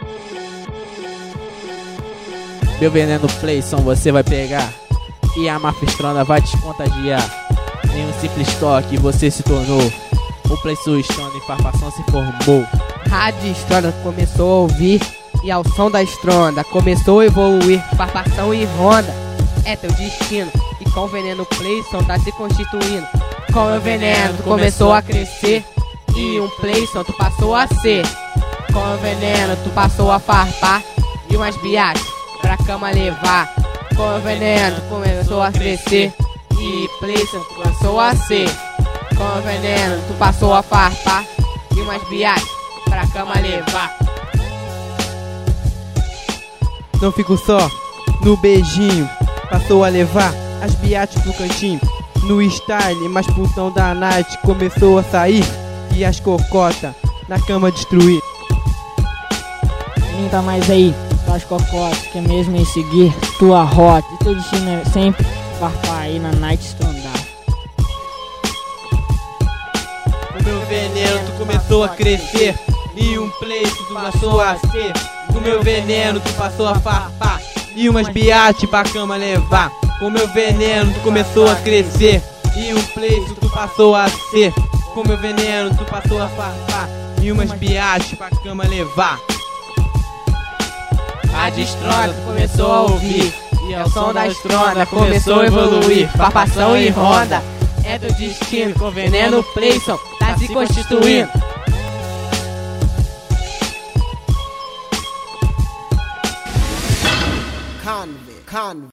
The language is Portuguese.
Meu veneno Playson você vai pegar e a Mafistrona vai te contagiar. Em um simples toque você se tornou. O Playson Stronda em farpação se formou. Rádio Stronda começou a ouvir e ao som da estronda começou a evoluir. Farpação e ronda é teu destino e com o veneno Playson tá se constituindo. Com o veneno tu começou a crescer e um Playson tu passou a ser. Com o veneno tu passou a farpar e umas biates pra cama levar. Com o veneno tu começou a crescer e Playson tu passou a ser. Com o veneno tu passou a farpar e umas biates pra cama levar. Não fico só no beijinho, passou a levar as biates pro cantinho. No style, mais putão da night começou a sair e as cocotas na cama destruir. Linda mais aí, tuas cocotas, que é mesmo em seguir tua rota. E teu destino é sempre farpar aí na night estrondar. O meu veneno tu começou a crescer e um Playson tu passou a ser. Com meu veneno tu passou a farpar e umas biates pra cama levar. Com meu veneno tu começou a crescer e um Playson tu passou a ser. Com meu veneno tu passou a farpar e umas biates pra cama levar. Rádio Stronda começou a ouvir e ao som da estronda começou a evoluir. Farpação e ronda é do destino, com veneno Playson tá se constituindo. Convict.